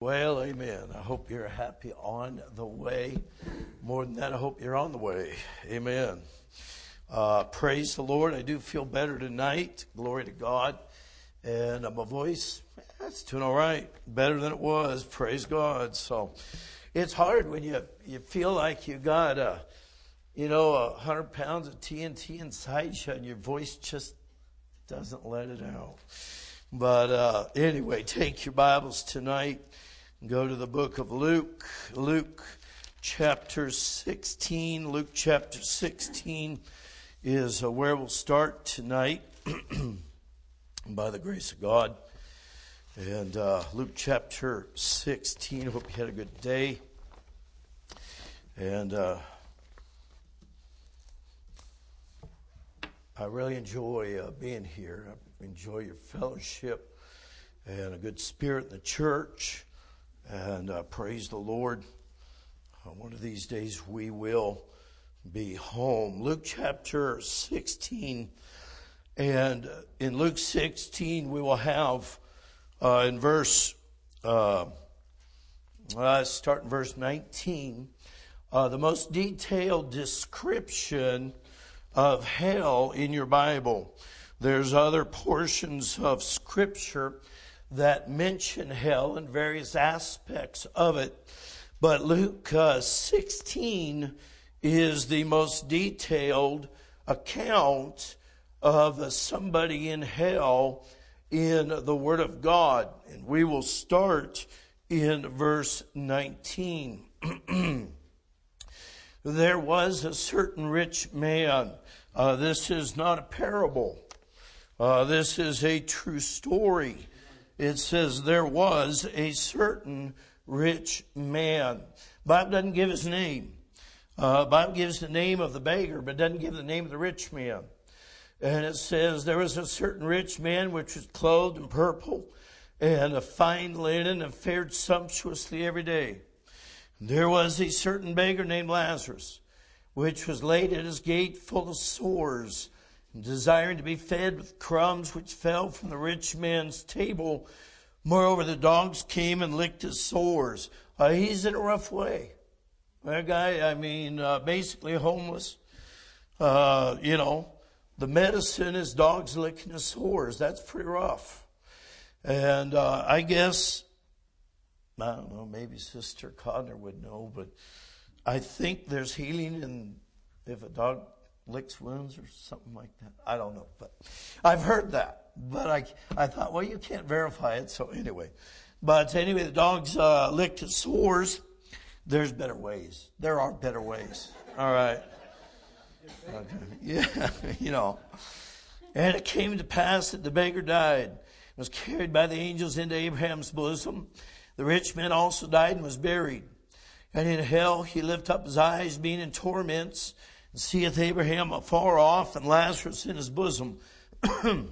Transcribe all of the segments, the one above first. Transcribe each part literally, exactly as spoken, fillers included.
Well, amen. I hope you're happy on the way. More than that, I hope you're on the way. Amen. Uh, praise the Lord. I do feel better tonight. Glory to God. And uh, my voice, it's doing all right. Better than it was. Praise God. So it's hard when you you feel like you got, uh, you know, a hundred pounds of T N T inside you and your voice just doesn't let it out. But uh, anyway, take your Bibles tonight. Go to the book of Luke, Luke chapter sixteen. Luke chapter sixteen is uh, where we'll start tonight by the grace of God. And uh, Luke chapter sixteen, hope you had a good day. And uh, I really enjoy uh, being here. I enjoy your fellowship and a good spirit in the church. And uh, praise the Lord. Uh, one of these days we will be home. Luke chapter sixteen. And in Luke sixteen we will have uh, in verse, uh, uh, start in verse nineteen, uh, the most detailed description of hell in your Bible. There's other portions of Scripture that mention hell and various aspects of it. But Luke uh, sixteen is the most detailed account of uh, somebody in hell in the Word of God. And we will start in verse nineteen. There was a certain rich man. Uh, this is not a parable. Uh, this is a true story. It says there was a certain rich man. Bible doesn't give his name. Uh, Bible gives the name of the beggar, but doesn't give the name of the rich man. And it says there was a certain rich man which was clothed in purple and a fine linen and fared sumptuously every day. And there was a certain beggar named Lazarus, which was laid at his gate full of sores, desiring to be fed with crumbs which fell from the rich man's table. Moreover, the dogs came and licked his sores. Uh, he's in a rough way. That guy, I mean, uh, basically homeless. Uh, you know, the medicine is dogs licking his sores. That's pretty rough. And uh, I guess, I don't know, maybe Sister Codner would know, but I think there's healing in if a dog licks wounds or something like that. I don't know, but I've heard that. But I, I thought, well, you can't verify it. So anyway, but anyway, the dogs uh, licked his sores. There's better ways. There are better ways. All right. Okay. Yeah, you know. And it came to pass that the beggar died, and was carried by the angels into Abraham's bosom. The rich man also died and was buried. And in hell he lifted up his eyes, being in torments, and seeth Abraham afar off, and Lazarus in his bosom. And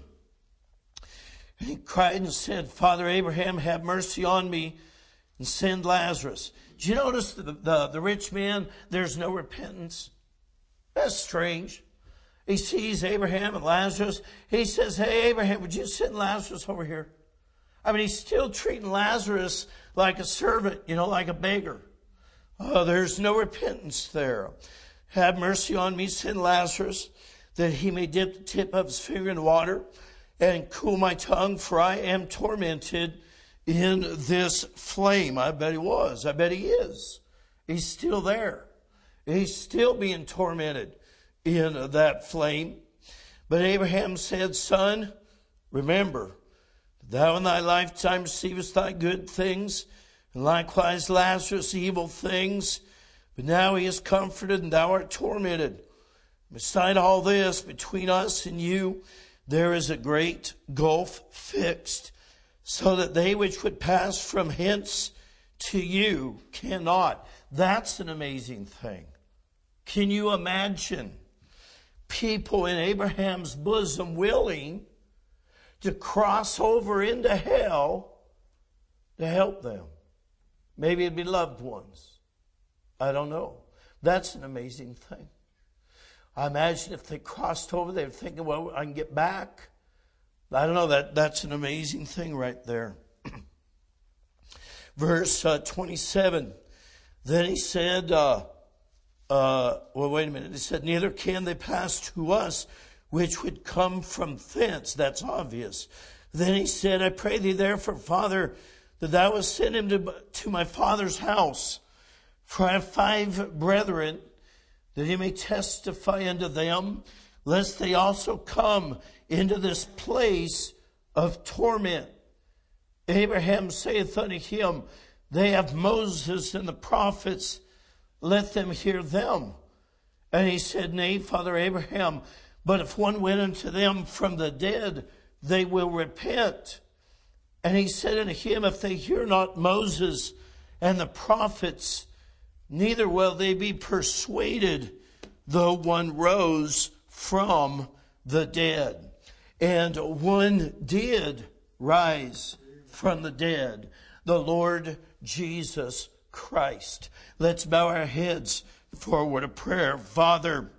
he cried and said, Father Abraham, have mercy on me, and send Lazarus. Did you notice the, the, the rich man, there's no repentance? That's strange. He sees Abraham and Lazarus. He says, hey, Abraham, would you send Lazarus over here? I mean, he's still treating Lazarus like a servant, you know, like a beggar. Uh, there's no repentance there. Have mercy on me, send Lazarus, that he may dip the tip of his finger in water and cool my tongue, for I am tormented in this flame. I bet he was. I bet he is. He's still there. He's still being tormented in that flame. But Abraham said, Son, remember, thou in thy lifetime receivest thy good things, and likewise Lazarus evil things. But now he is comforted, and thou art tormented. Beside all this, between us and you, there is a great gulf fixed, so that they which would pass from hence to you cannot. That's an amazing thing. Can you imagine people in Abraham's bosom willing to cross over into hell to help them? Maybe it'd be loved ones. I don't know. That's an amazing thing. I imagine if they crossed over, they're thinking, well, I can get back. I don't know. That That's an amazing thing right there. verse uh, twenty-seven. Then he said, uh, uh, well, wait a minute. He said, neither can they pass to us which would come from thence. That's obvious. Then he said, I pray thee therefore, Father, that thou wouldst send him to, to my father's house. For I have five brethren, that he may testify unto them, lest they also come into this place of torment. Abraham saith unto him, they have Moses and the prophets, let them hear them. And he said, nay, Father Abraham, but if one went unto them from the dead, they will repent. And he said unto him, if they hear not Moses and the prophets, neither will they be persuaded, though one rose from the dead. And one did rise from the dead, the Lord Jesus Christ. Let's bow our heads for a word of prayer. Father,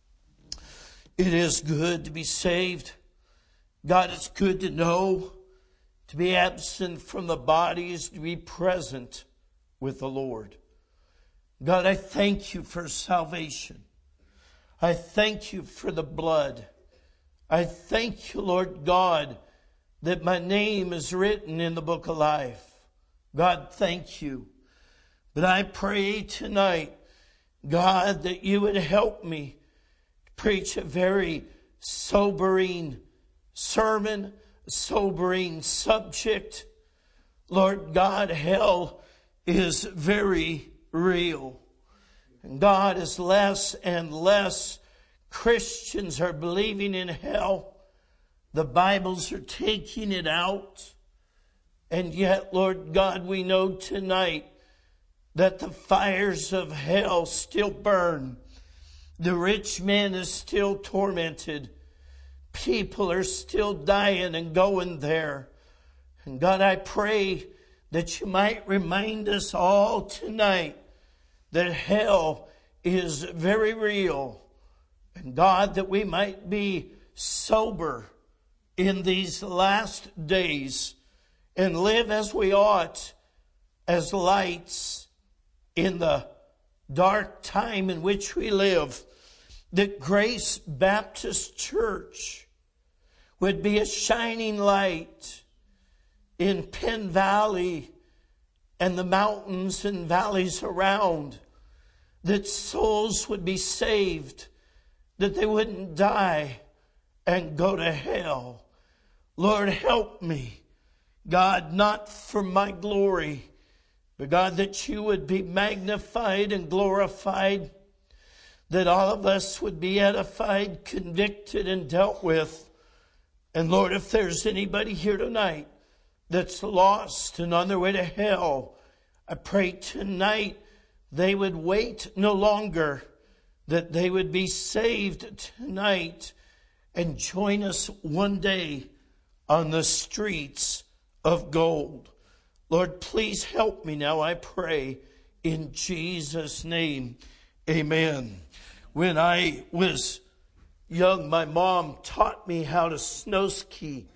it is good to be saved. God, it's good to know, to be absent from the bodies, to be present with the Lord. God, I thank you for salvation. I thank you for the blood. I thank you, Lord God, that my name is written in the book of life. God, thank you. But I pray tonight, God, that you would help me preach a very sobering sermon, a sobering subject. Lord God, hell is very real. And God, as less and less Christians are believing in hell, the Bibles are taking it out. And yet, Lord God, we know tonight that the fires of hell still burn. The rich man is still tormented. People are still dying and going there. And God, I pray that you might remind us all tonight that hell is very real. And God, that we might be sober in these last days and live as we ought, as lights in the dark time in which we live. That Grace Baptist Church would be a shining light in Penn Valley and the mountains and valleys around. That souls would be saved, that they wouldn't die and go to hell. Lord, help me, God, not for my glory, but God, that you would be magnified and glorified, that all of us would be edified, convicted, and dealt with. And Lord, if there's anybody here tonight that's lost and on their way to hell, I pray tonight they would wait no longer, that they would be saved tonight and join us one day on the streets of gold. Lord, please help me now, I pray, in Jesus' name. Amen. When I was young, my mom taught me how to snow ski.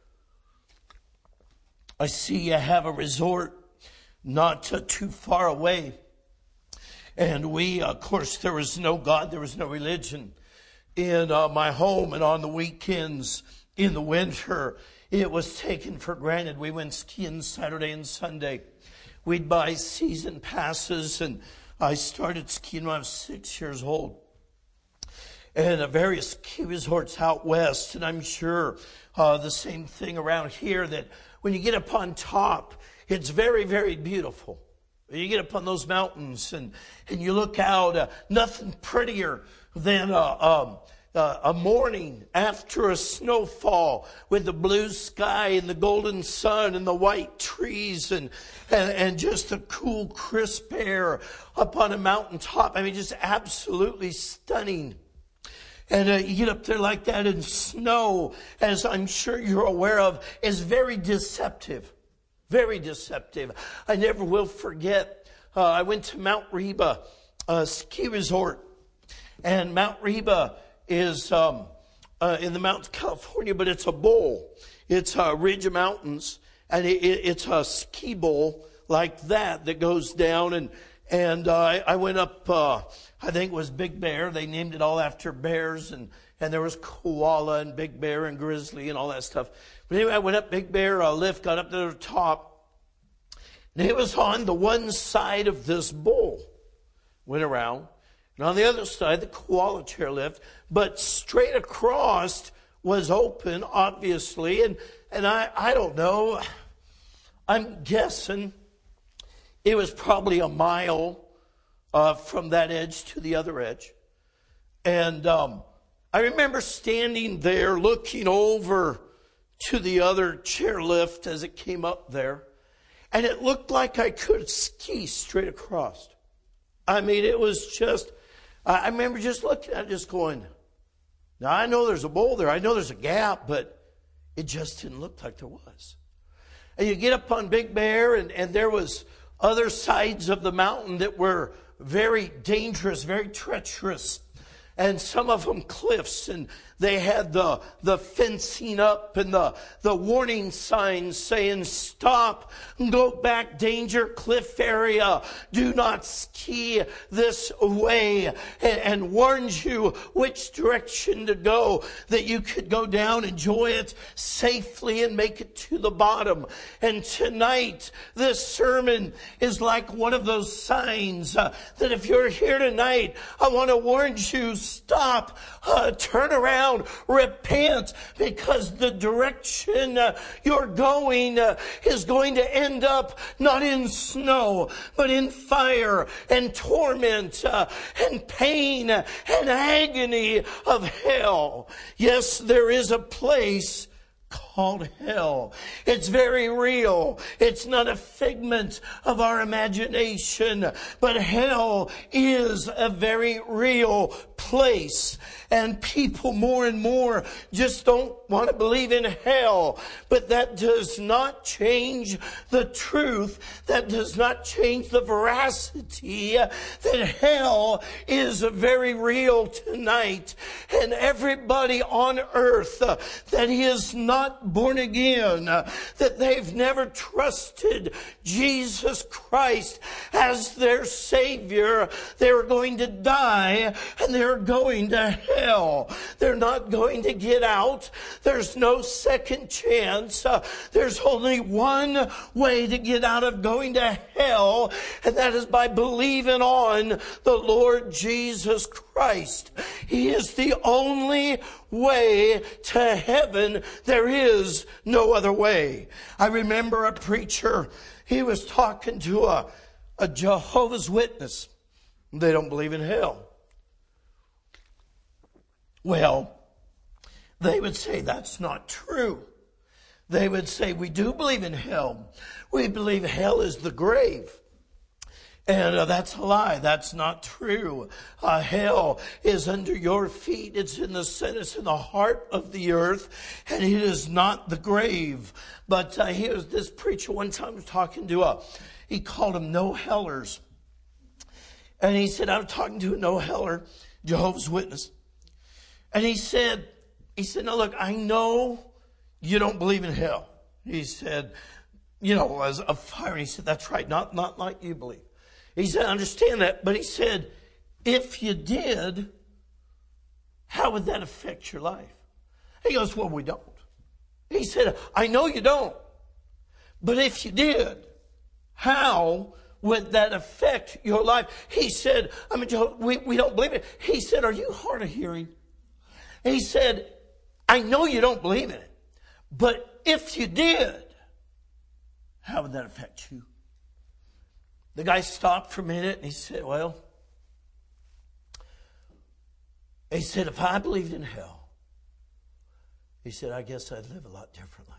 I see you have a resort not too far away. And we, of course, there was no God, there was no religion in uh, my home. And on the weekends, in the winter, it was taken for granted. We went skiing Saturday and Sunday. We'd buy season passes, and I started skiing when I was six years old. And uh, various ski resorts out west, and I'm sure uh, the same thing around here, that when you get up on top, it's very, very beautiful. You get up on those mountains and, and you look out, uh, nothing prettier than uh, um, uh, a morning after a snowfall with the blue sky and the golden sun and the white trees and, and, and just the cool, crisp air up on a mountaintop. I mean, just absolutely stunning. And uh, you get up there like that, and snow, as I'm sure you're aware of, is very deceptive. Very deceptive. I never will forget, uh, I went to Mount Reba, a ski resort. And Mount Reba is um, uh, in the mountains of California, but it's a bowl. It's a ridge of mountains, and it, it, it's a ski bowl like that that goes down. And and uh, I, I went up, uh, I think it was Big Bear. They named it all after bears. And, and there was Koala and Big Bear and Grizzly and all that stuff. But anyway, I went up Big Bear, uh, lift, got up to the top. And it was on the one side of this bowl. Went around. And on the other side, the Koala chairlift. But straight across was open, obviously. And, and I, I don't know. I'm guessing it was probably a mile uh, from that edge to the other edge. And um, I remember standing there looking over to the other chairlift as it came up there. And it looked like I could ski straight across. I mean, it was just, I remember just looking at it, just going, now I know there's a bowl there. I know there's a gap, but it just didn't look like there was. And you get up on Big Bear, and, and there was other sides of the mountain that were very dangerous, very treacherous. And some of them cliffs, and they had the, the fencing up and the, the warning signs saying, stop, go back, danger, cliff area, do not ski this way, and, and warns you which direction to go, that you could go down, enjoy it safely, and make it to the bottom. And tonight, this sermon is like one of those signs uh, that if you're here tonight, I want to warn you, stop, uh, turn around, repent, because the direction uh, you're going uh, is going to end up not in snow, but in fire and torment uh, and pain and agony of hell. Yes, there is a place called hell. It's very real. It's not a figment of our imagination, but hell is a very real place. And people more and more just don't want to believe in hell. But that does not change the truth. That does not change the veracity that hell is very real tonight. And everybody on earth uh, that is not born again, uh, that they've never trusted Jesus Christ as their Savior, they're going to die and they're going to hell. They're not going to get out. There's no second chance. Uh, there's only one way to get out of going to hell, and that is by believing on the Lord Jesus Christ. He is the only way to heaven. There is no other way. I remember a preacher, he was talking to a, a Jehovah's Witness. They don't believe in hell. Well, they would say that's not true. They would say, we do believe in hell. We believe hell is the grave. And uh, that's a lie. That's not true. Uh, hell is under your feet. It's in the center, it's in the heart of the earth, and it is not the grave. But uh, here's this preacher one time was talking to a, he called them no-hellers. And he said, I'm talking to a no-heller, Jehovah's Witness. And he said, he said, now look, I know you don't believe in hell. He said, you know, as a fire. And he said, that's right, not, not like you believe. He said, I understand that. But he said, if you did, how would that affect your life? He goes, well, we don't. He said, I know you don't. But if you did, how would that affect your life? He said, I mean, we, we don't believe it. He said, are you hard of hearing? He said, I know you don't believe in it. But if you did, how would that affect you? The guy stopped for a minute and he said, well, he said, if I believed in hell, he said, I guess I'd live a lot differently.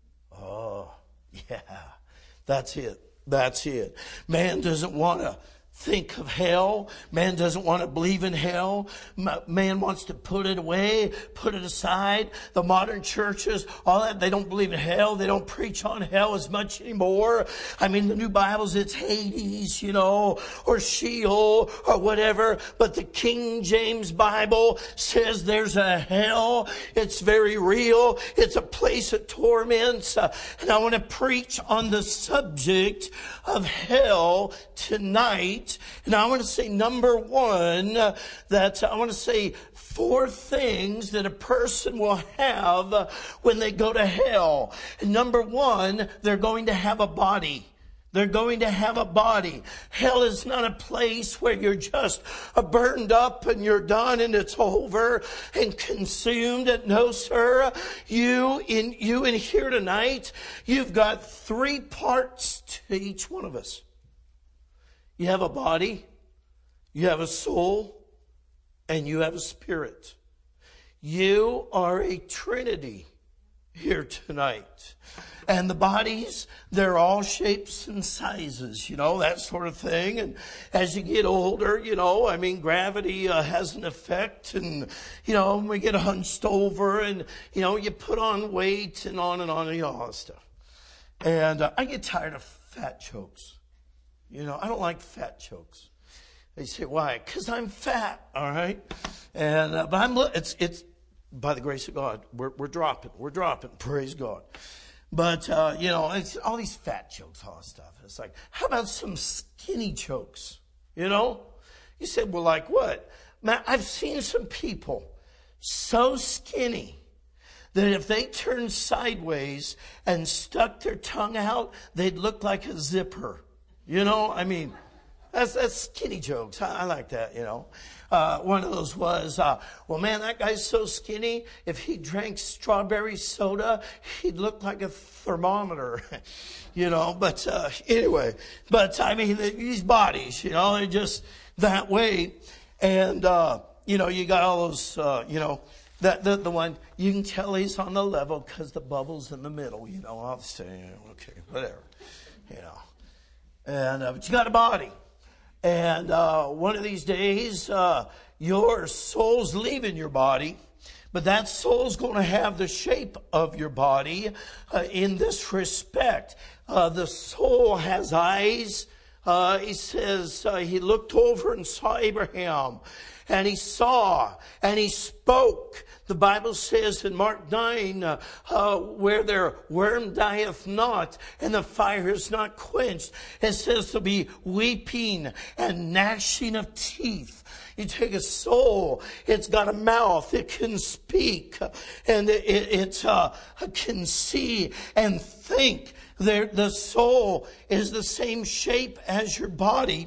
Oh, yeah, that's it. That's it. Man doesn't want to think of hell. Man doesn't want to believe in hell. Man wants to put it away, put it aside. The modern churches, all that, they don't believe in hell. They don't preach on hell as much anymore. I mean, the new Bibles, it's Hades, you know, or Sheol, or whatever. But the King James Bible says there's a hell. It's very real. It's a place of torments. Uh, and I want to preach on the subject of hell tonight. And I want to say, number one, uh, that I want to say four things that a person will have uh, when they go to hell. And number one, they're going to have a body. They're going to have a body. Hell is not a place where you're just uh, burned up and you're done and it's over and consumed. No, sir. You in, you in here tonight, you've got three parts to each one of us. You have a body, you have a soul, and you have a spirit. You are a trinity here tonight. And the bodies, they're all shapes and sizes, you know, that sort of thing. And as you get older, you know, I mean, gravity uh, has an effect. And, you know, we get hunched over and, you know, you put on weight and on and on and all that stuff. And uh, I get tired of fat jokes. You know, I don't like fat jokes. They say, why? Because I'm fat, all right? And, uh, but I'm, it's, it's, by the grace of God, we're, we're dropping, we're dropping, praise God. But, uh, you know, it's all these fat jokes, all that stuff. It's like, how about some skinny jokes? You know? You said, well, like what? Man, I've seen some people so skinny that if they turned sideways and stuck their tongue out, they'd look like a zipper. You know, I mean, that's, that's skinny jokes. I, I like that, you know. Uh, one of those was, uh, well, man, that guy's so skinny. If he drank strawberry soda, he'd look like a thermometer, you know. But uh, anyway, but I mean, these bodies, you know, they're just that way. And, uh, you know, you got all those, uh, you know, that the, the one, you can tell he's on the level because the bubble's in the middle, you know. I'll say, okay, whatever, you know. And uh, but you got a body, and uh, one of these days, uh, your soul's leaving your body, but that soul's going to have the shape of your body uh, in this respect. Uh, the soul has eyes. Uh, he says uh, he looked over and saw Abraham, and he saw, and he spoke. The Bible says in Mark nine, uh, uh, where their worm dieth not and the fire is not quenched, it says to be weeping and gnashing of teeth. You take a soul, it's got a mouth, it can speak, and it, it uh, can see and think. The, the soul is the same shape as your body.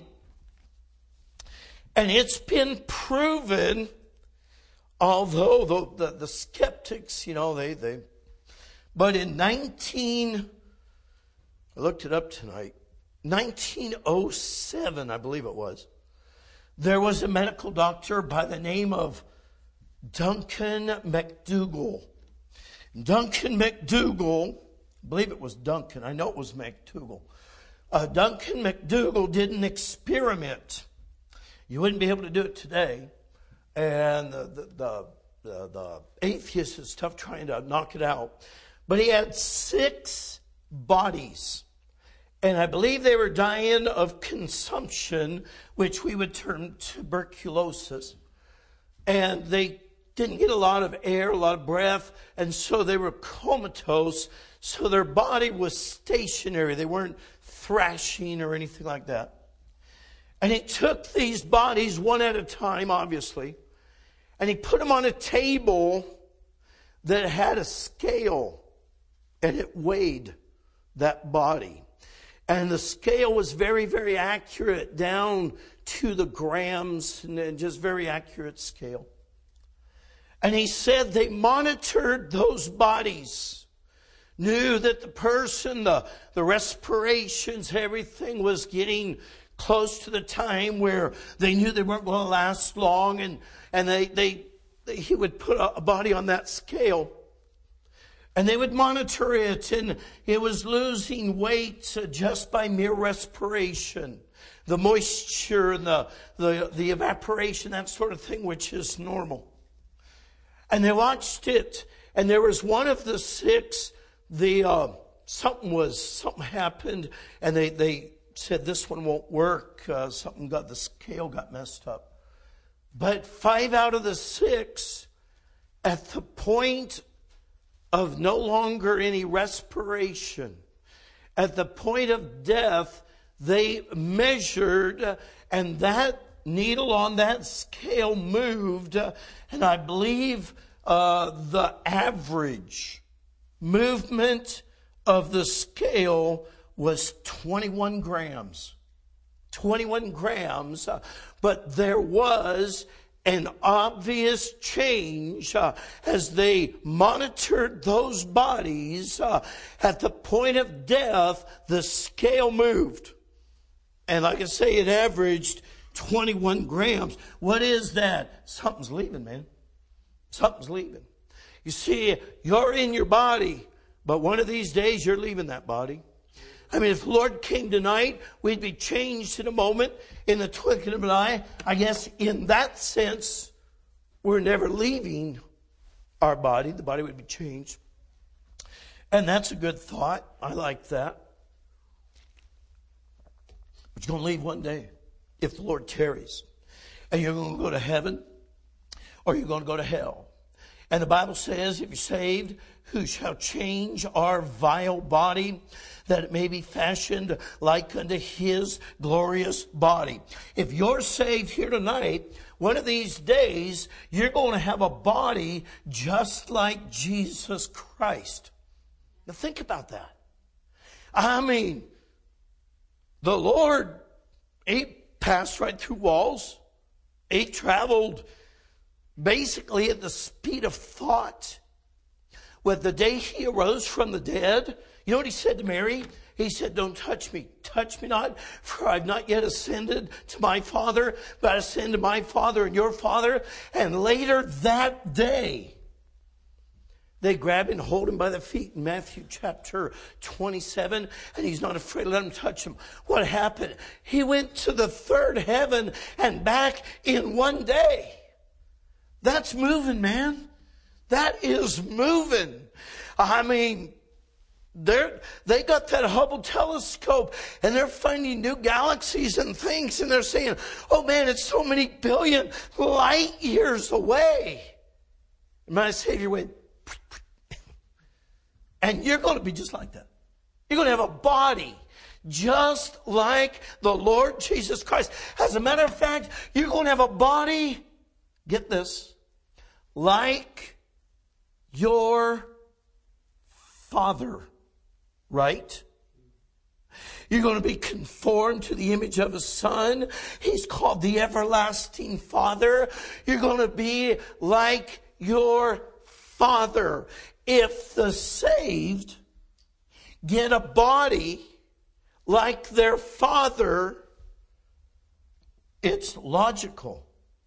And it's been proven, although the, the, the skeptics, you know, they, they, but in nineteen, I looked it up tonight, nineteen oh seven, I believe it was, there was a medical doctor by the name of Duncan McDougall. Duncan McDougall, I believe it was Duncan, I know it was McDougall. Uh, Duncan McDougall did an experiment. You wouldn't be able to do it today. And the, the, the, the, the atheist is tough trying to knock it out. But he had six bodies. And I believe they were dying of consumption, which we would term tuberculosis. And they didn't get a lot of air, a lot of breath, and so they were comatose. So their body was stationary. They weren't thrashing or anything like that. And he took these bodies one at a time, obviously, and he put them on a table that had a scale, and it weighed that body. And the scale was very, very accurate, down to the grams, and just very accurate scale. And he said they monitored those bodies, knew that the person, the, the respirations, everything was getting close to the time where they knew they weren't going to last long, and, and they, they, they he would put a, a body on that scale. And they would monitor it, and it was losing weight just by mere respiration. The moisture and the, the, the evaporation, that sort of thing, which is normal. And they watched it, and there was one of the six, the uh, something was, something happened, and they, they said, this one won't work. Uh, something got, the scale got messed up. But five out of the six, at the point of no longer any respiration, at the point of death, they measured, and that needle on that scale moved, and I believe uh, the average movement of the scale was twenty-one grams. twenty-one grams, uh, but there was an obvious change uh, as they monitored those bodies. Uh, at the point of death, the scale moved. And like I say, it averaged twenty-one grams. What is that? Something's leaving, man. Something's leaving. You see, you're in your body, but one of these days you're leaving that body. I mean, if the Lord came tonight, we'd be changed in a moment, in the twinkling of an eye. I guess in that sense, we're never leaving our body. The body would be changed. And that's a good thought. I like that. But you're going to leave one day if the Lord tarries. And you're going to go to heaven or you're going to go to hell. And the Bible says, if you're saved, who shall change our vile body, that it may be fashioned like unto his glorious body. If you're saved here tonight, one of these days, you're going to have a body just like Jesus Christ. Now think about that. I mean, the Lord, he passed right through walls. He traveled basically at the speed of thought. With the day he arose from the dead, you know what he said to Mary? He said, don't touch me. Touch me not, for I've not yet ascended to my Father, but I ascend to my Father and your Father. And later that day, they grab him and hold him by the feet in Matthew chapter twenty-seven, and he's not afraid to let them touch him. What happened? He went to the third heaven and back in one day. That's moving, man. That is moving. I mean, they're, they got that Hubble telescope and they're finding new galaxies and things, and they're saying, oh man, it's so many billion light years away. And my Savior went, and you're going to be just like that. You're going to have a body just like the Lord Jesus Christ. As a matter of fact, you're going to have a body, get this, like your Father, right? You're going to be conformed to the image of His Son. He's called the Everlasting Father. You're going to be like your Father. If the saved get a body like their Father, it's logical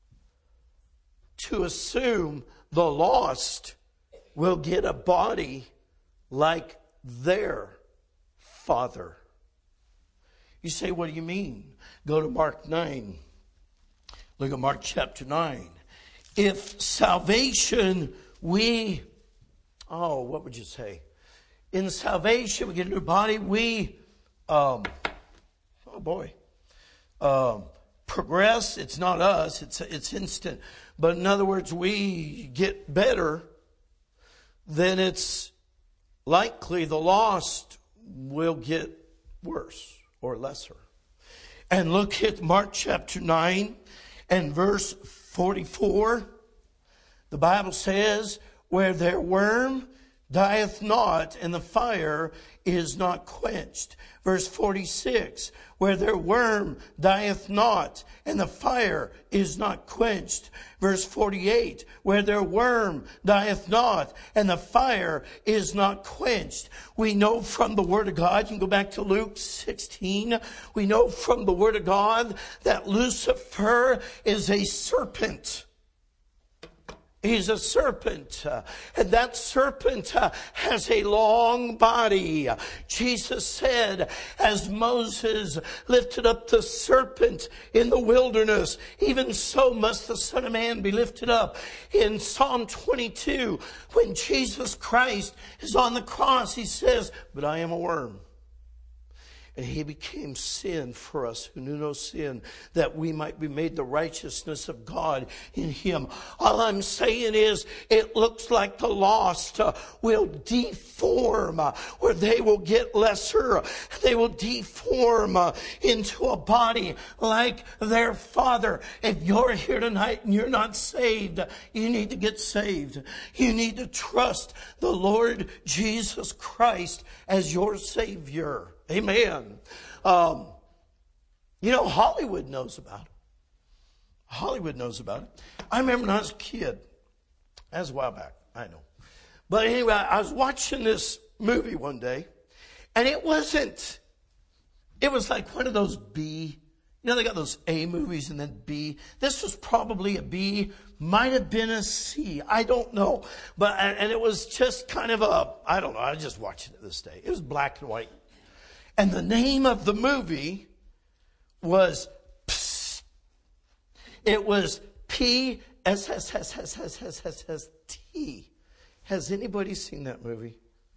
to assume the lost will get a body like their Father. You say, what do you mean? Go to Mark nine. Look at Mark chapter nine. If salvation we, oh, what would you say? In salvation we get a new body, we, um, oh boy, um, progress. It's not us, it's, it's instant. But in other words, we get better, then it's likely the lost will get worse or lesser. And look at Mark chapter nine and verse forty-four. The Bible says, where their worm dieth not, and the fire is not quenched. Verse forty-six, where their worm dieth not, and the fire is not quenched. Verse forty-eight, where their worm dieth not, and the fire is not quenched. We know from the Word of God, you can go back to Luke sixteen, we know from the Word of God that Lucifer is a serpent. He's a serpent, uh, and that serpent uh, has a long body. Jesus said, as Moses lifted up the serpent in the wilderness, even so must the Son of Man be lifted up. In Psalm twenty-two, when Jesus Christ is on the cross, he says, but I am a worm. And he became sin for us who knew no sin, that we might be made the righteousness of God in him. All I'm saying is, it looks like the lost uh, will deform, uh, or they will get lesser. They will deform uh, into a body like their Father. If you're here tonight and you're not saved, you need to get saved. You need to trust the Lord Jesus Christ as your Savior. Amen. Um, you know, Hollywood knows about it. Hollywood knows about it. I remember when I was a kid. That was a while back, I know. But anyway, I was watching this movie one day, and it wasn't, it was like one of those B, you know, they got those A movies and then B. This was probably a B, might have been a C. I don't know. But, and it was just kind of a, I don't know, I was just watching it this day. It was black and white. And the name of the movie was Psst. It was P S S S S S S S S T. Has anybody seen that movie?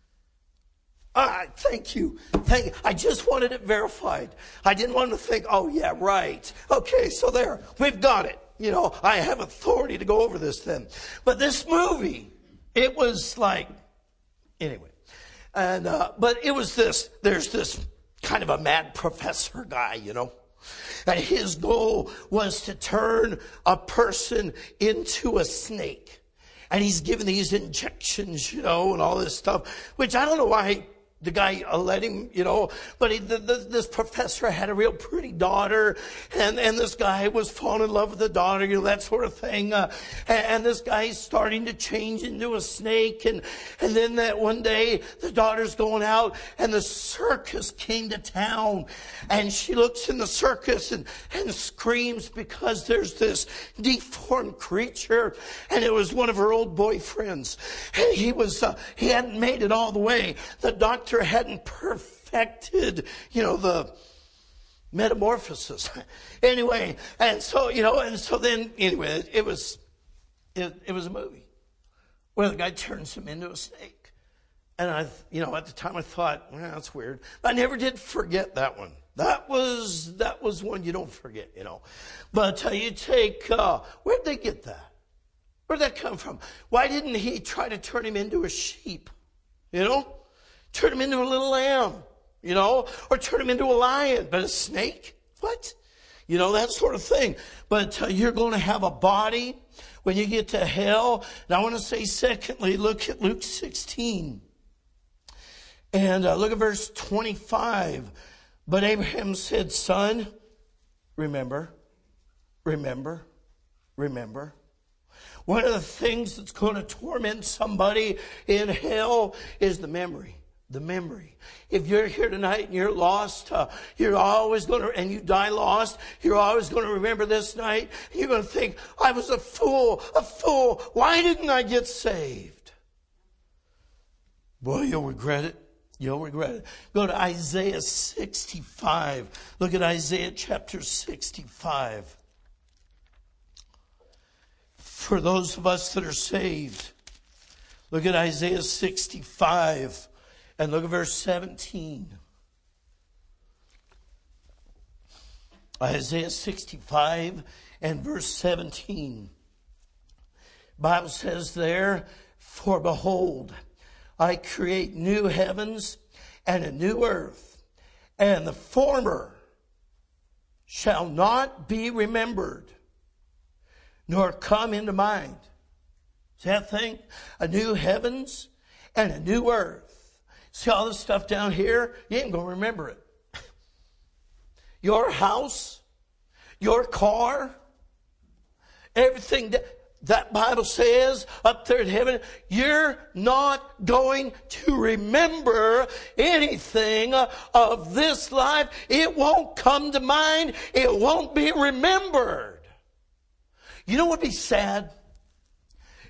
All right, thank you. Thank you. I just wanted it verified. I didn't want to think, oh, yeah, right. Okay, so there, we've got it. You know, I have authority to go over this then. But this movie, it was like, anyway. And, uh, but it was this, there's this kind of a mad professor guy, you know. And his goal was to turn a person into a snake. And he's given these injections, you know, and all this stuff, which I don't know why the guy uh, let him, you know, but he, the, the, this professor had a real pretty daughter, and, and this guy was falling in love with the daughter, you know, that sort of thing. Uh, and, and this guy's starting to change into a snake, and, and then that one day the daughter's going out, and the circus came to town, and she looks in the circus and, and screams because there's this deformed creature, and it was one of her old boyfriends. And he was, uh, he hadn't made it all the way. The doctor hadn't perfected, you know, the metamorphosis. Anyway, and so, you know, and so then, anyway, it, it was, it, it was a movie where the guy turns him into a snake. And I, you know, at the time I thought, well, that's weird. But I never did forget that one. That was, that was one you don't forget, you know. But uh, you take, uh, where'd they get that? Where'd that come from? Why didn't he try to turn him into a sheep? You know? Turn him into a little lamb, you know, or turn him into a lion, but a snake? What? You know, that sort of thing. But uh, you're going to have a body when you get to hell. And I want to say, secondly, look at Luke sixteen. And uh, look at verse twenty-five. But Abraham said, son, remember, remember, remember. One of the things that's going to torment somebody in hell is the memory. The memory. If you're here tonight and you're lost, uh, you're always going to, and you die lost, you're always going to remember this night. You're going to think, I was a fool, a fool. Why didn't I get saved? Boy, you'll regret it. You'll regret it. Go to Isaiah sixty-five. Look at Isaiah chapter sixty-five. For those of us that are saved, look at Isaiah sixty-five. And look at verse seventeen. Isaiah sixty-five and verse seventeen. Bible says there, for behold, I create new heavens and a new earth, and the former shall not be remembered, nor come into mind. See that thing? A new heavens and a new earth. See all this stuff down here? You ain't going to remember it. Your house, your car, everything that, that Bible says up there in heaven, you're not going to remember anything of this life. It won't come to mind. It won't be remembered. You know what would be sad?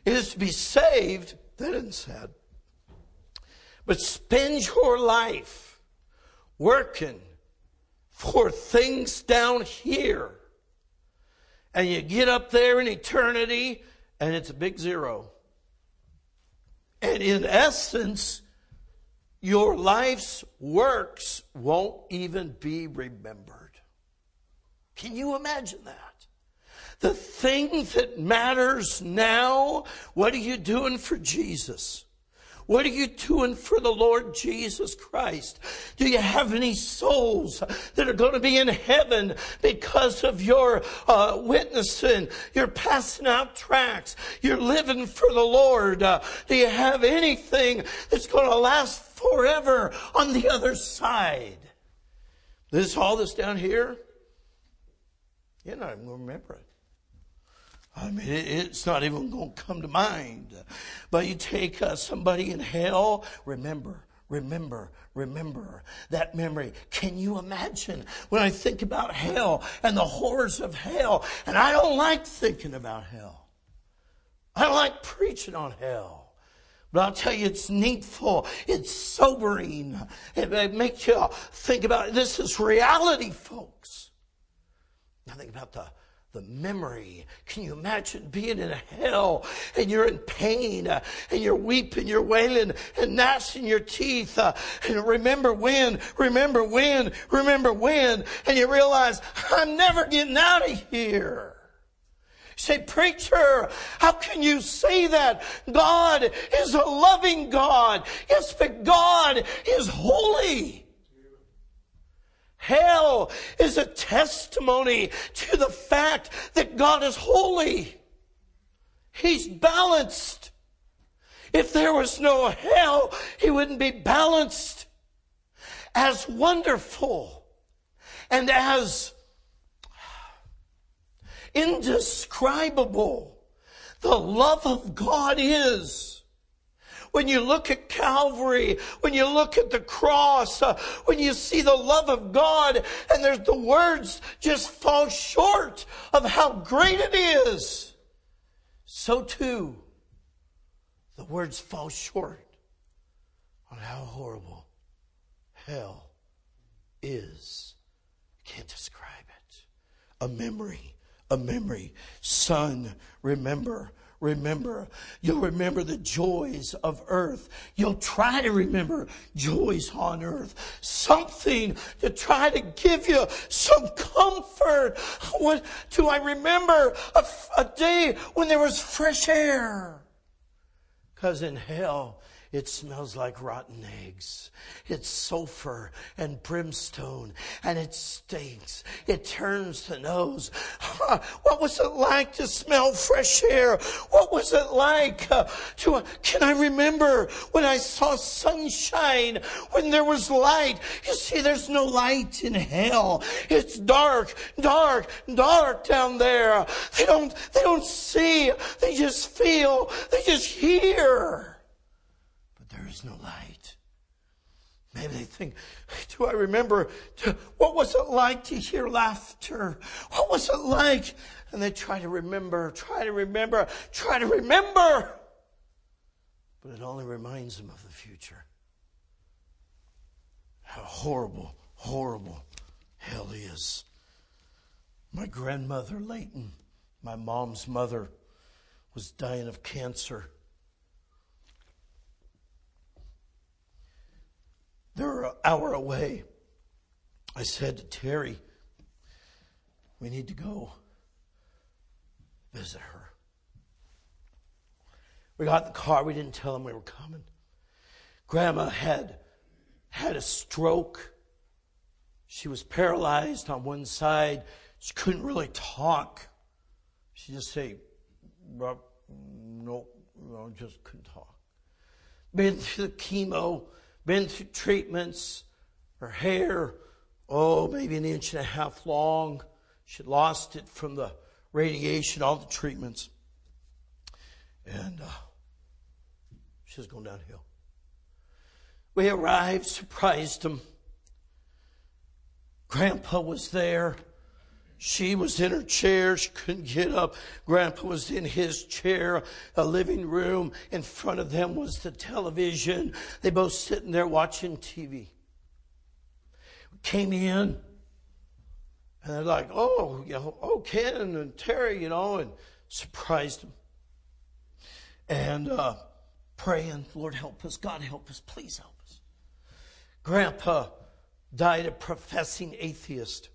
is to be saved, that isn't sad. But spend your life working for things down here. And you get up there in eternity and it's a big zero. And in essence, your life's works won't even be remembered. Can you imagine that? The thing that matters now, what are you doing for Jesus? What are you doing for the Lord Jesus Christ? Do you have any souls that are going to be in heaven because of your uh, witnessing? You're passing out tracts. You're living for the Lord. Uh, do you have anything that's going to last forever on the other side? This all this down here, you're not even going to remember it. I mean, it's not even going to come to mind. But you take uh, somebody in hell, remember, remember, remember that memory. Can you imagine when I think about hell and the horrors of hell? And I don't like thinking about hell. I don't like preaching on hell. But I'll tell you, it's needful. It's sobering. It, it makes you think about it. This is reality, folks. Now think about the The memory. Can you imagine being in hell and you're in pain uh, and you're weeping, you're wailing and gnashing your teeth uh, and remember when, remember when, remember when, and you realize, I'm never getting out of here. You say, preacher, how can you say that? God is a loving God. Yes, but God is holy. Hell is a testimony to the fact that God is holy. He's balanced. If there was no hell, He wouldn't be balanced. As wonderful and as indescribable the love of God is. When you look at Calvary, when you look at the cross, uh, when you see the love of God, and there's the words just fall short of how great it is, so too the words fall short on how horrible hell is. Can't describe it. A memory, a memory. Son, remember. Remember, you'll remember the joys of earth. You'll try to remember joys on earth. Something to try to give you some comfort. What do I remember? A, a day when there was fresh air. Because in hell, it smells like rotten eggs. It's sulfur and brimstone, and it stinks. It turns the nose. What was it like to smell fresh air? What was it like uh, to... Uh, can I remember when I saw sunshine, when there was light? You see, there's no light in hell. It's dark, dark, dark down there. They don't, they don't see. They just feel. They just hear. There is no light. Maybe they think, do I remember, to, what was it like to hear laughter? What was it like? And they try to remember, try to remember, try to remember. But it only reminds them of the future. How horrible, horrible hell is. My grandmother, Leighton, my mom's mother, was dying of cancer. They're an hour away. I said to Terry, we need to go visit her. We got in the car. We didn't tell them we were coming. Grandma had had a stroke. She was paralyzed on one side. She couldn't really talk. She just say, no, no, just couldn't talk. Been through the chemo. Been through treatments. Her hair, oh, maybe an inch and a half long. She lost it from the radiation, all the treatments. And uh, she was going downhill. We arrived, surprised them. Grandpa was there. She was in her chair. She couldn't get up. Grandpa was in his chair. A living room. In front of them was the television. They both sitting there watching T V. Came in. And they're like, oh, you know, oh, Ken and Terry, you know, and surprised them. And uh, praying, Lord, help us. God, help us. Please help us. Grandpa died a professing atheist.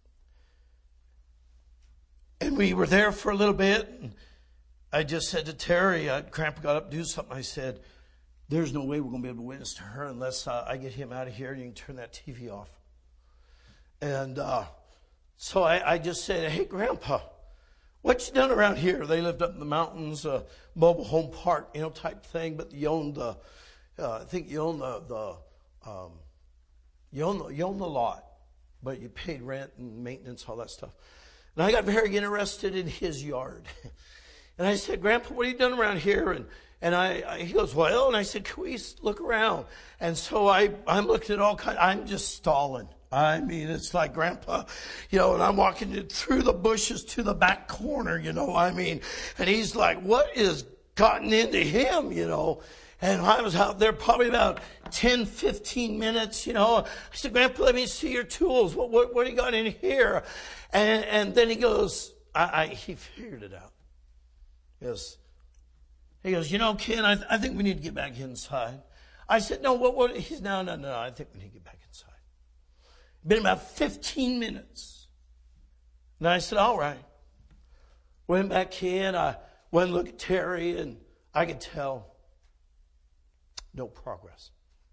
And we were there for a little bit. And I just said to Terry, uh, Grandpa got up to do something. I said, there's no way we're going to be able to witness to her unless uh, I get him out of here and you can turn that T V off. And uh, so I, I just said, hey, Grandpa, what you done around here? They lived up in the mountains, uh, mobile home park, you know, type thing. But you owned the, uh, I think you owned the, the um, you owned the, you owned the lot, but you paid rent and maintenance, all that stuff. And I got very interested in his yard. And I said, Grandpa, what are you doing around here? And and I, I he goes, well, and I said, can we look around? And so I, I'm looking at all kinds, I'm just stalling. I mean, it's like, Grandpa, you know, and I'm walking through the bushes to the back corner, you know, I mean, and he's like, what is gotten into him, you know? And I was out there probably about ten, fifteen minutes, you know. I said, Grandpa, let me see your tools. What, what, what do you got in here? And, and then he goes, I, I, he figured it out. He goes, he goes, you know, Ken, I, I think we need to get back inside. I said, no, what, what? He's, no, no, no, I think we need to get back inside. Been about fifteen minutes. And I said, all right. Went back in. I went and looked at Terry, and I could tell no progress.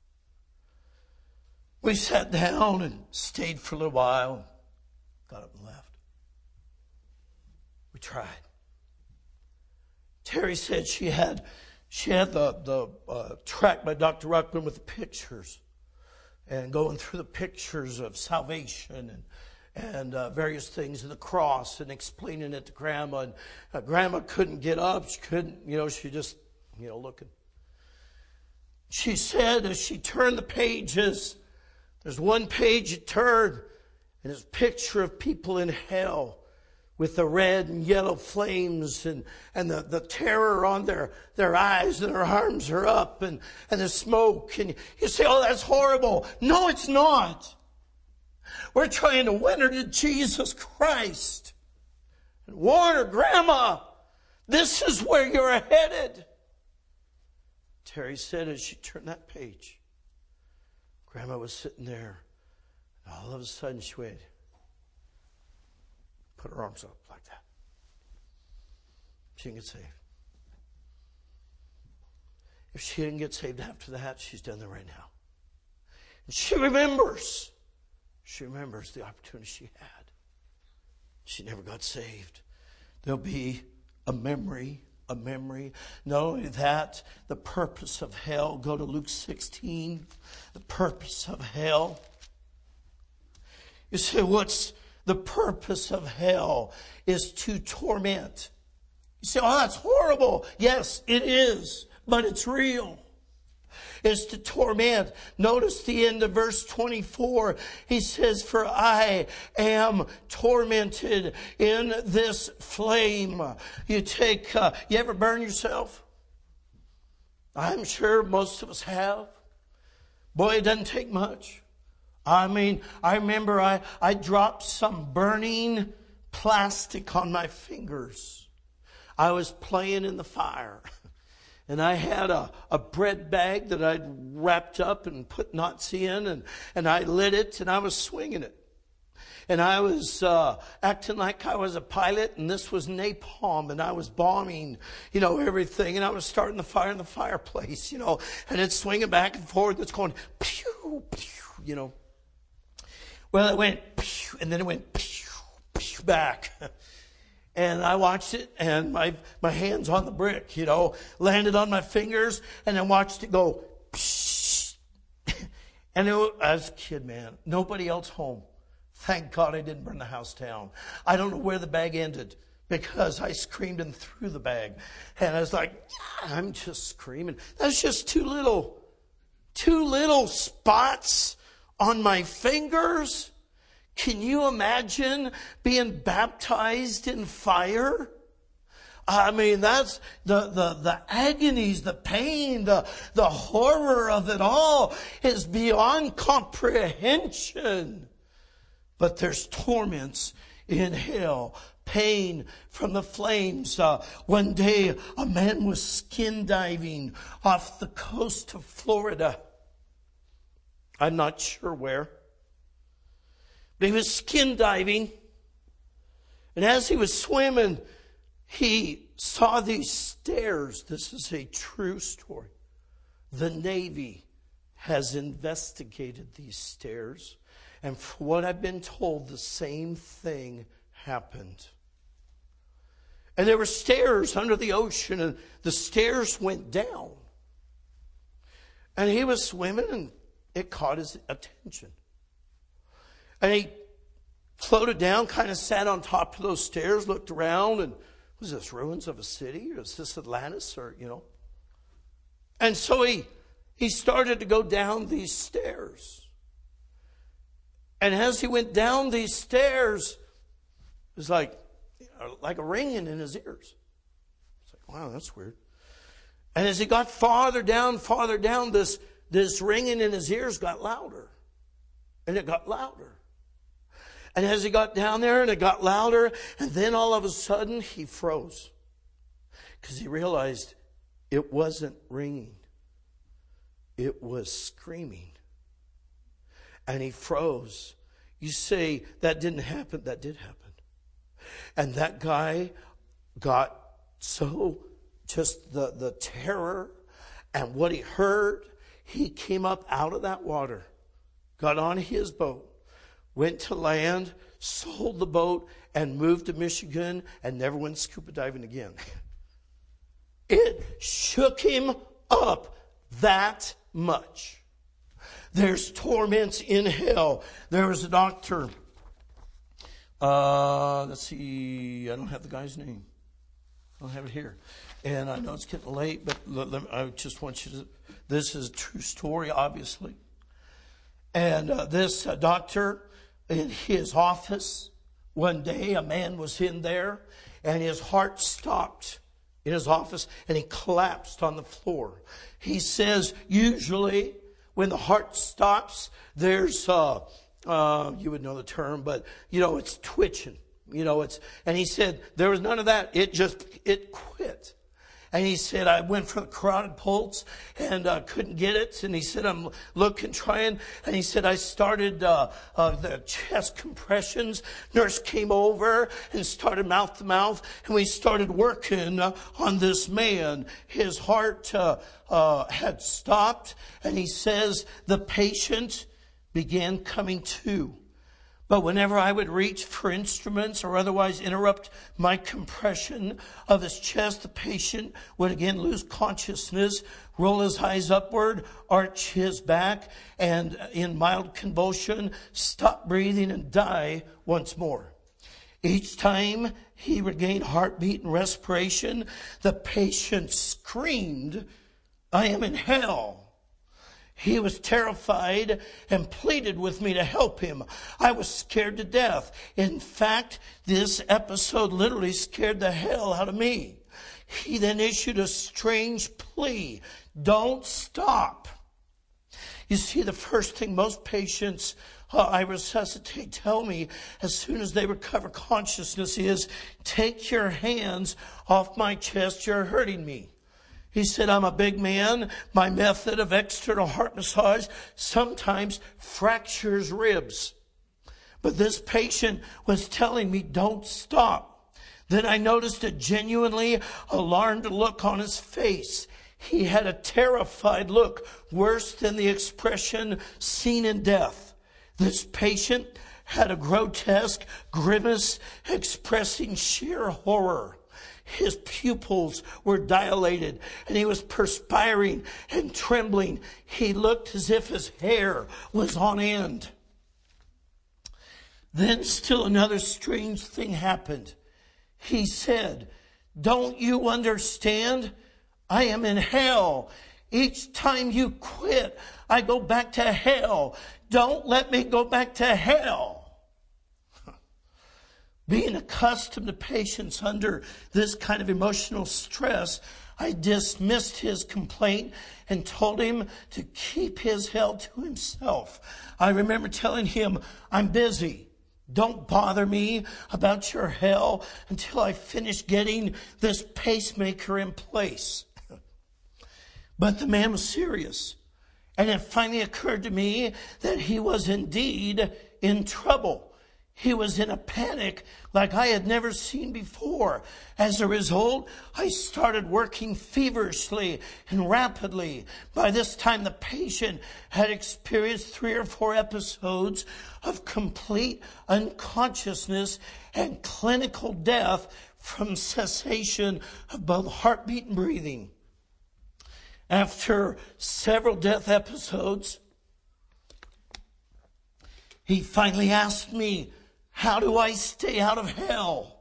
We sat down and stayed for a little while. Got up and left. We tried. Terry said she had she had the, the uh, track by Doctor Ruckman with the pictures. And going through the pictures of salvation and and uh, various things in the cross and explaining it to Grandma. And uh, Grandma couldn't get up. She couldn't, you know, she just, you know, looking. She said as she turned the pages, there's one page you turn, and it's a picture of people in hell with the red and yellow flames and, and the, the terror on their, their eyes, and their arms are up, and, and the smoke. And you say, oh, that's horrible. No, it's not. We're trying to win her to Jesus Christ. And warn her, Grandma, this is where you're headed. Terry said as she turned that page, Grandma was sitting there, and all of a sudden she went, put her arms up like that. She didn't get saved. If she didn't get saved after that, she's done that right now. And she remembers. She remembers the opportunity she had. She never got saved. There'll be a memory, a memory. Not only that, the purpose of hell. Go to Luke sixteen. The purpose of hell. You say, what's the purpose of hell? Is to torment. You say, oh, that's horrible. Yes, it is, but it's real. Is to torment. Notice the end of verse twenty-four. He says, for I am tormented in this flame. You take, uh, you ever burn yourself? I'm sure most of us have. Boy, it doesn't take much. I mean, I remember I, I dropped some burning plastic on my fingers. I was playing in the fire. And I had a, a bread bag that I'd wrapped up and put knots in, and, and I lit it, and I was swinging it. And I was uh, acting like I was a pilot, and this was napalm, and I was bombing, you know, everything. And I was starting the fire in the fireplace, you know, and it's swinging back and forth. It's going, pew, pew, you know. Well, it went, pew, and then it went, pew, pew, back. And I watched it, and my, my hands on the brick, you know, landed on my fingers, and I watched it go, psh. And it was, as a kid, man, nobody else home. Thank God I didn't burn the house down. I don't know where the bag ended, because I screamed and threw the bag. And I was like, yeah, I'm just screaming. That's just two little, two little spots on my fingers. Can you imagine being baptized in fire? I mean, that's the, the, the agonies, the pain, the, the horror of it all is beyond comprehension. But there's torments in hell, pain from the flames. Uh, one day, a man was skin diving off the coast of Florida. I'm not sure where. But he was skin diving. And as he was swimming, he saw these stairs. This is a true story. The Navy has investigated these stairs. And for what I've been told, the same thing happened. And there were stairs under the ocean, and the stairs went down. And he was swimming, and it caught his attention. And he floated down, kind of sat on top of those stairs, looked around, and was this ruins of a city? Or is this Atlantis? Or, you know. And so he, he started to go down these stairs. And as he went down these stairs, it was like, like a ringing in his ears. It's like, wow, that's weird. And as he got farther down, farther down, this, this ringing in his ears got louder. And it got louder. And as he got down there, and it got louder, and then all of a sudden, he froze. Because he realized it wasn't ringing. It was screaming. And he froze. You say, that didn't happen. That did happen. And that guy got so just the, the terror and what he heard, he came up out of that water, got on his boat, went to land, sold the boat, and moved to Michigan and never went scuba diving again. It shook him up that much. There's torments in hell. There was a doctor. Uh, let's see. I don't have the guy's name. I don't have it here. And I know it's getting late, but let, let, I just want you to... This is a true story, obviously. And uh, this uh, doctor, in his office, one day a man was in there, and his heart stopped in his office, and he collapsed on the floor. He says, usually... when the heart stops, there's, uh, uh, you would know the term, but, you know, it's twitching. You know, it's, and he said, there was none of that. It just, it quit. And he said, I went for the carotid pulse and uh, couldn't get it. And he said, I'm looking, trying. And he said, I started uh, uh, the chest compressions. Nurse came over and started mouth to mouth. And we started working uh, on this man. His heart uh, uh, had stopped. And he says, the patient began coming to. But whenever I would reach for instruments or otherwise interrupt my compression of his chest, the patient would again lose consciousness, roll his eyes upward, arch his back, and in mild convulsion, stop breathing and die once more. Each time he regained heartbeat and respiration, the patient screamed, I am in hell. He was terrified and pleaded with me to help him. I was scared to death. In fact, this episode literally scared the hell out of me. He then issued a strange plea. Don't stop. You see, the first thing most patients uh, I resuscitate tell me as soon as they recover consciousness is, take your hands off my chest, you're hurting me. He said, I'm a big man. My method of external heart massage sometimes fractures ribs. But this patient was telling me, don't stop. Then I noticed a genuinely alarmed look on his face. He had a terrified look, worse than the expression seen in death. This patient had a grotesque grimace expressing sheer horror. His pupils were dilated and he was perspiring and trembling. He looked as if his hair was on end. Then still another strange thing happened. He said, don't you understand? I am in hell. Each time you quit, I go back to hell. Don't let me go back to hell. Being accustomed to patients under this kind of emotional stress, I dismissed his complaint and told him to keep his hell to himself. I remember telling him, I'm busy. Don't bother me about your hell until I finish getting this pacemaker in place. But the man was serious. And it finally occurred to me that he was indeed in trouble. He was in a panic like I had never seen before. As a result, I started working feverishly and rapidly. By this time, the patient had experienced three or four episodes of complete unconsciousness and clinical death from cessation of both heartbeat and breathing. After several death episodes, he finally asked me, how do I stay out of hell?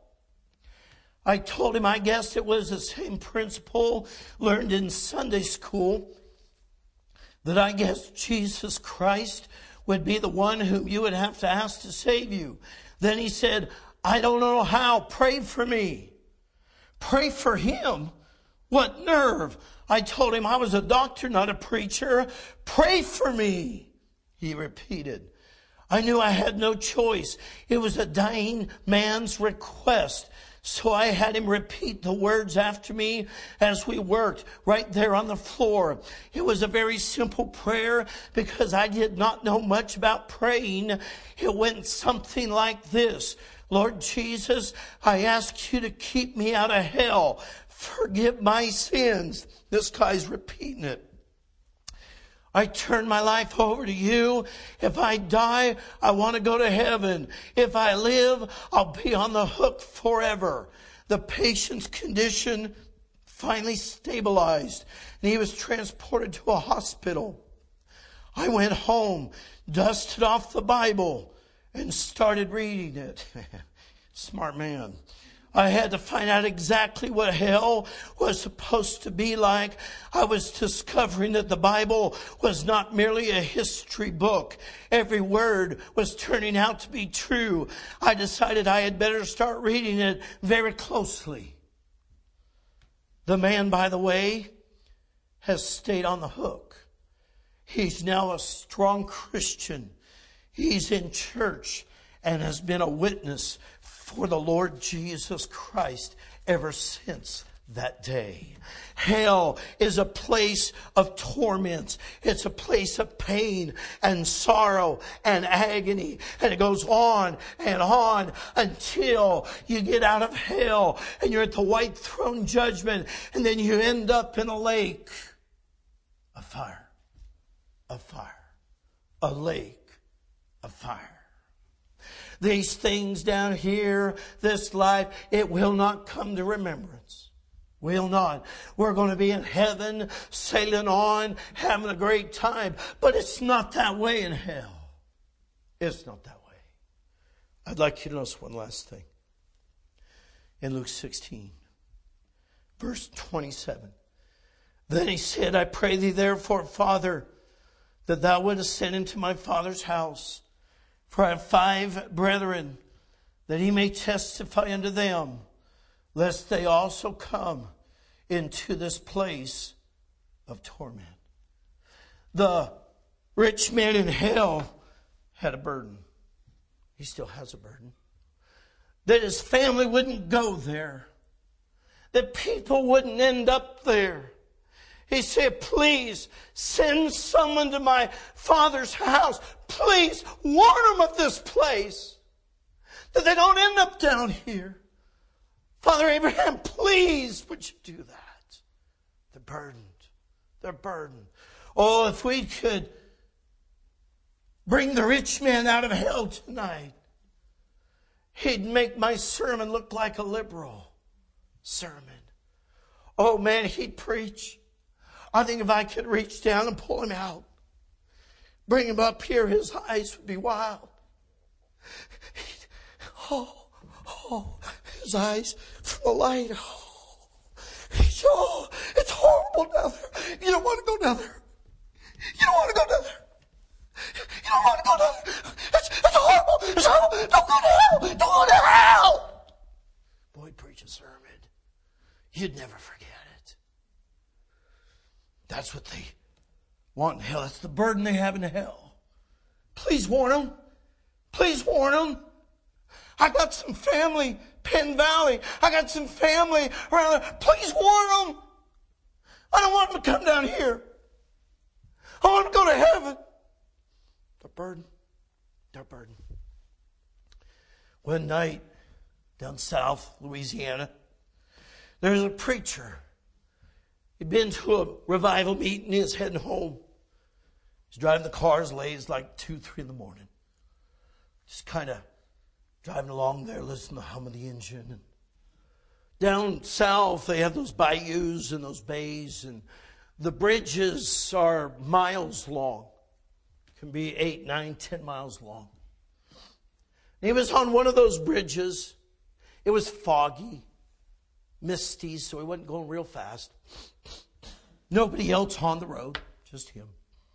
I told him I guessed it was the same principle learned in Sunday school, that I guessed Jesus Christ would be the one whom you would have to ask to save you. Then he said, I don't know how. Pray for me. Pray for him? What nerve? I told him I was a doctor, not a preacher. Pray for me, he repeated. I knew I had no choice. It was a dying man's request. So I had him repeat the words after me as we worked right there on the floor. It was a very simple prayer because I did not know much about praying. It went something like this. Lord Jesus, I ask you to keep me out of hell. Forgive my sins. This guy's repeating it. I turn my life over to you. If I die, I want to go to heaven. If I live, I'll be on the hook forever. The patient's condition finally stabilized, and he was transported to a hospital. I went home, dusted off the Bible, and started reading it. Smart man. I had to find out exactly what hell was supposed to be like. I was discovering that the Bible was not merely a history book. Every word was turning out to be true. I decided I had better start reading it very closely. The man, by the way, has stayed on the hook. He's now a strong Christian. He's in church and has been a witness for the Lord Jesus Christ ever since that day. Hell is a place of torments. It's a place of pain and sorrow and agony. And it goes on and on until you get out of hell and you're at the white throne judgment. And then you end up in a lake of fire, of fire, a lake of fire. These things down here, this life, it will not come to remembrance. Will not. We're going to be in heaven, sailing on, having a great time. But it's not that way in hell. It's not that way. I'd like you to notice one last thing. In Luke sixteen, verse twenty-seven. Then he said, I pray thee therefore, Father, that thou wouldest send into my father's house. For I have five brethren, that he may testify unto them, lest they also come into this place of torment. The rich man in hell had a burden. He still has a burden. That his family wouldn't go there. That people wouldn't end up there. He said, please send someone to my father's house. Please warn them of this place, that they don't end up down here. Father Abraham, please would you do that? They're burdened. They're burdened. Oh, if we could bring the rich man out of hell tonight, he'd make my sermon look like a liberal sermon. Oh man, he'd preach. I think if I could reach down and pull him out, bring him up here, his eyes would be wild. Oh, oh, his eyes from the light. Oh, he's, oh, it's horrible down there. You don't want to go down there. You don't want to go down there. You don't want to go down there. It's, it's horrible. It's horrible. Don't go to hell. Don't go to hell. a sermon. You'd never forget it. That's what they want in hell. That's the burden they have in hell. Please warn them. Please warn them. I got some family, Penn Valley. I got some family around there. Please warn them. I don't want them to come down here. I want them to go to heaven. They're burdened. They're burdened. One night, down south, Louisiana, there's a preacher. He'd been to a revival meeting. He was heading home. He's driving the car. His late. It's like two, three in the morning. Just kind of driving along there, listening to the hum of the engine. And down south, they have those bayous and those bays, and the bridges are miles long. Can be eight, nine, ten miles long. And he was on one of those bridges. It was foggy, misty, so he wasn't going real fast. Nobody else on the road, just him.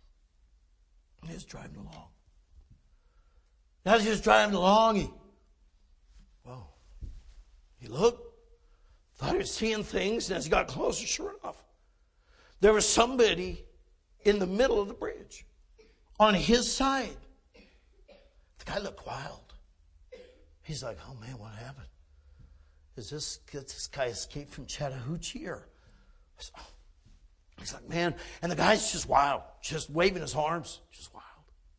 He was driving along. As he was driving along, he, well, he looked, thought he was seeing things, and as he got closer, sure enough, there was somebody in the middle of the bridge, on his side. The guy looked wild. He's like, oh man, what happened? Is this, did this guy escape from Chattahoochee? Or, oh. He's like, man, and the guy's just wild, just waving his arms, just wild.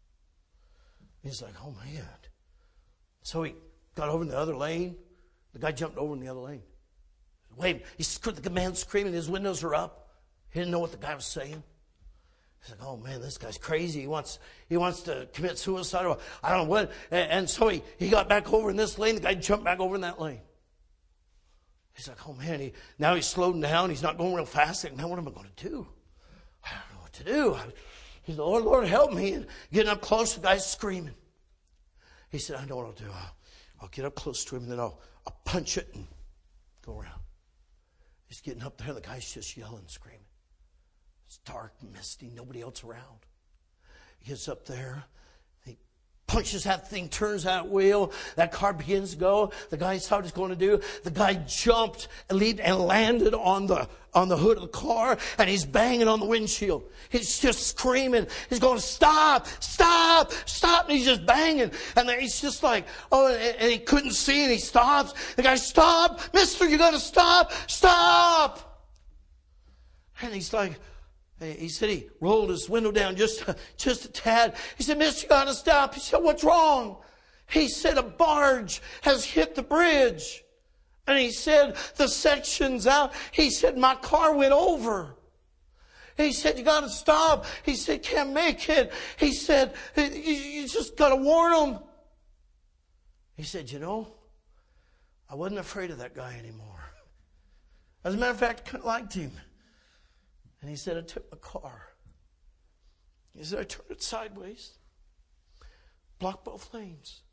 He's like, oh man. So he got over in the other lane. The guy jumped over in the other lane. Waving. He's, the man's screaming, his windows are up. He didn't know what the guy was saying. He's like, oh man, this guy's crazy. He wants he wants to commit suicide. Or I don't know what. And, and so he, he got back over in this lane. The guy jumped back over in that lane. He's like, oh man, he, now he's slowing down. He's not going real fast. Like, man, what am I going to do? I don't know what to do. I, he's like, Lord, Lord, help me. And getting up close, the guy's screaming. He said, I know what I'll do. I'll, I'll get up close to him, and then I'll, I'll punch it and go around. He's getting up there. The guy's just yelling, screaming. It's dark, misty, nobody else around. He gets up there. He punches that thing, turns that wheel. That car begins to go. The guy saw what he's going to do. The guy jumped and leaped and landed on the on the hood of the car, and he's banging on the windshield. He's just screaming. He's going, stop, stop, stop. And he's just banging. And he's just like, oh, and, and he couldn't see, and he stops. The guy, stop, mister, you got to stop, stop. And he's like, he said he rolled his window down just, just a tad. He said, mister, you got to stop. He said, what's wrong? He said, a barge has hit the bridge. And he said, the section's out. He said, my car went over. He said, you got to stop. He said, can't make it. He said, you, you just got to warn them. He said, you know, I wasn't afraid of that guy anymore. As a matter of fact, I liked him. And he said, I took my car. He said, I turned it sideways, blocked both lanes,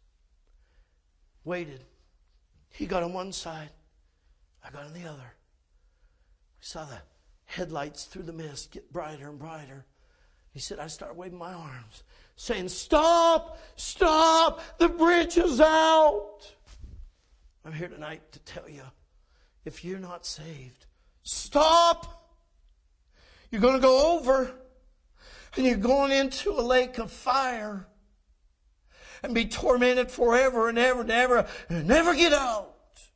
waited. He got on one side. I got on the other. We saw the headlights through the mist get brighter and brighter. He said, I started waving my arms, saying, stop, stop, the bridge is out. I'm here tonight to tell you, if you're not saved, stop. You're going to go over, and you're going into a lake of fire and be tormented forever and ever and ever and never get out.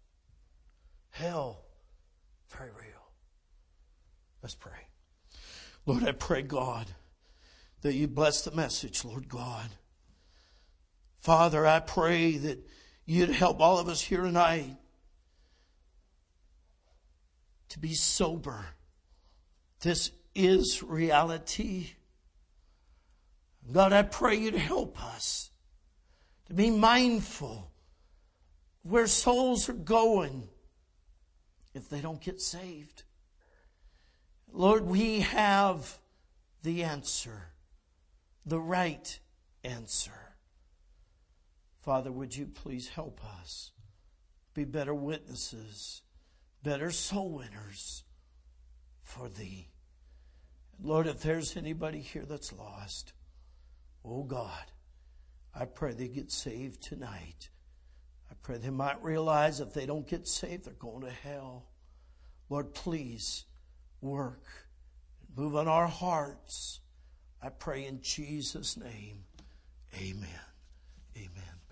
Hell, very real. Let's pray. Lord, I pray, God, that you bless the message, Lord God. Father, I pray that you'd help all of us here tonight to be sober. This is reality. God, I pray you'd help us to be mindful of where souls are going if they don't get saved. Lord, we have the answer, the right answer. Father, would you please help us be better witnesses, better soul winners for thee. Lord, if there's anybody here that's lost, oh God, I pray they get saved tonight. I Pray they might realize if they don't get saved, they're going to hell. Lord, please work. Move on our hearts. I pray in Jesus' name. Amen. Amen.